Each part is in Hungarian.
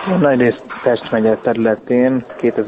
Nagyrészt Pest megye területén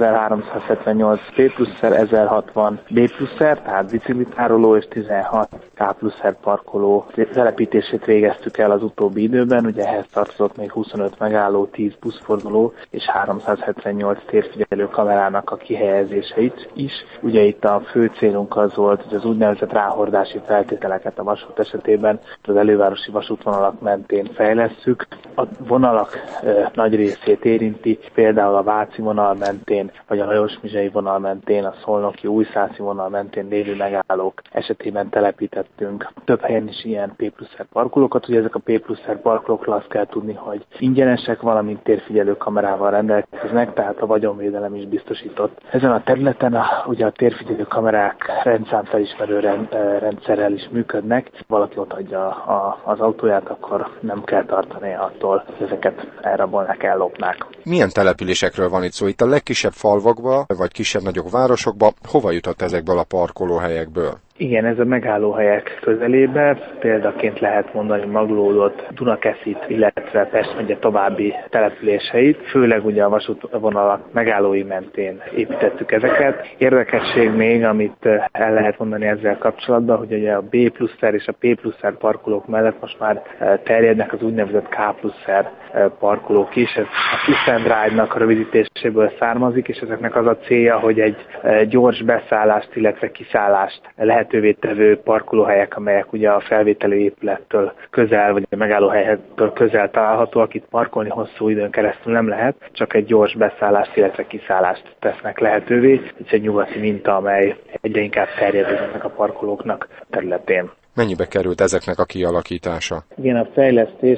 2378 P+R, 1060 B+R, tehát biciklitároló és 16 K+R parkoló telepítését végeztük el az utóbbi időben. Ugye ehhez tartozott még 25 megálló, 10 buszforduló és 378 térfigyelő kamerának a kihelyezéseit is. Ugye itt a fő célunk az volt, hogy az úgynevezett ráhordási feltételeket a vasút esetében az elővárosi vasútvonalak mentén fejlesszük. A vonalak nagy részét érinti, például a váci vonal mentén, vagy a Lajos-Mizsei vonal mentén, a szolnoki újszászi vonal mentén lévő megállók esetében telepítettünk több helyen is ilyen P+R parkolókat. Ugye ezek a P+R parkolókról azt kell tudni, hogy ingyenesek, valamint térfigyelő kamerával rendelkeznek, tehát a vagyonvédelem is biztosított. Ezen a területen ugye a térfigyelő kamerák rendszámfelismerő rendszerrel is működnek. Valaki ott hagyja az autóját, akkor nem kell tartani attól, hogy ezeket elrabolnák, ellopnák. Milyen településekről van itt szó? Itt a legkisebb falvakba, vagy kisebb-nagyobb városokba hova jutott ezekből a parkolóhelyekből? Igen, ez a megállóhelyek közelébe, példaként lehet mondani Maglódot, Dunakeszit, illetve Pest megye további településeit, főleg ugye a vasútvonalak megállói mentén építettük ezeket. Érdekesség még, amit el lehet mondani ezzel kapcsolatban, hogy ugye a B+R és a P+R parkolók mellett most már terjednek az úgynevezett K+R parkolók is. Ez a Kiss and Ride-nak a rövidítéséből származik, és ezeknek az a célja, hogy egy gyors beszállást, illetve kiszállást lehetővé tevő parkolóhelyek, amelyek ugye a felvételi épülettől közel, vagy a megállóhelyektől közel találhatóak, itt parkolni hosszú időn keresztül nem lehet, csak egy gyors beszállást, illetve kiszállást tesznek lehetővé. Ez egy nyugati minta, amely egyre inkább terjed ezeknek a parkolóknak területén. Mennyibe került ezeknek a kialakítása? Igen, a fejlesztés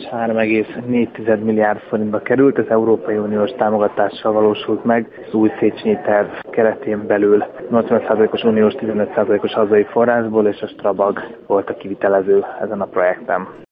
3,4 milliárd forintba került, ez Európai Uniós támogatással valósult meg, az új Széchenyi terv keretén belül 80%-os uniós, 15%-os hazai forrásból, és a Strabag volt a kivitelező ezen a projekten.